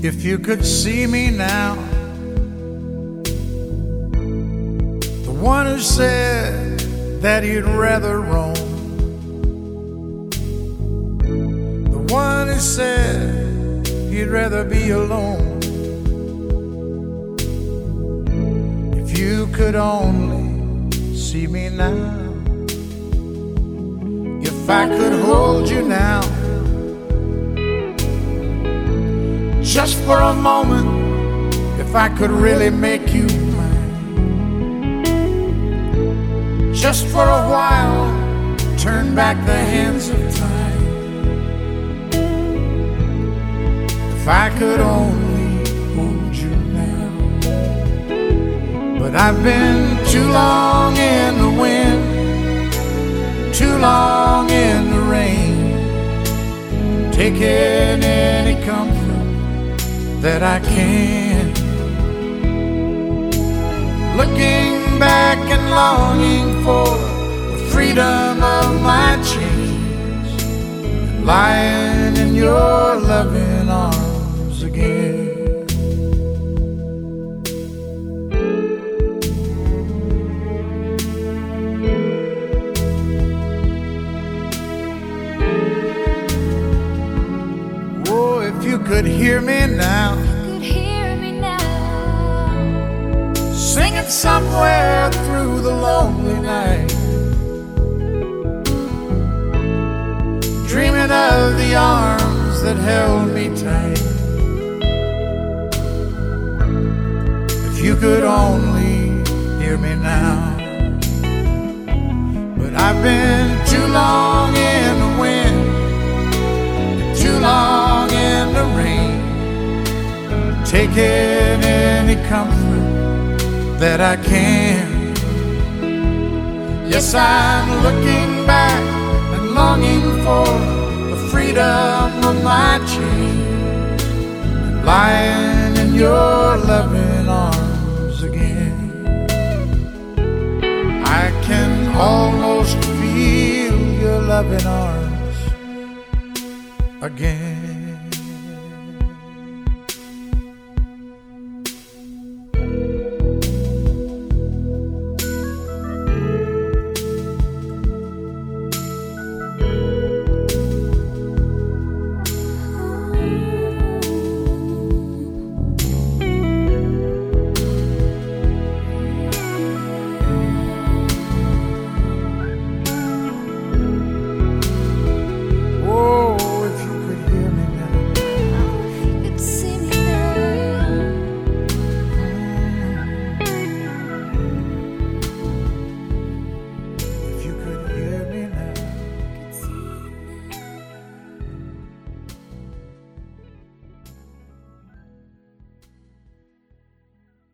If you could see me now, the one who said that he'd rather roam, the one who said he'd rather be alone. If you could only see me now, if I could hold you now, just for a moment, if I could really make you mine, just for a while, turn back the hands of time. If I could only hold you now. But I've been too long in the wind, too long in the rain, taking any comfort that I can, looking back and longing for the freedom of my chains, and lying in your loving arms again. Oh, if you could hear me now, singing somewhere through the lonely night, dreaming of the arms that held me tight. If you could only hear me now. But I've been too long in the wind, too long in the rain, taking any comfort that I can. Yes, I'm looking back and longing for the freedom of my chains, and lying in your loving arms again. I can almost feel your loving arms again.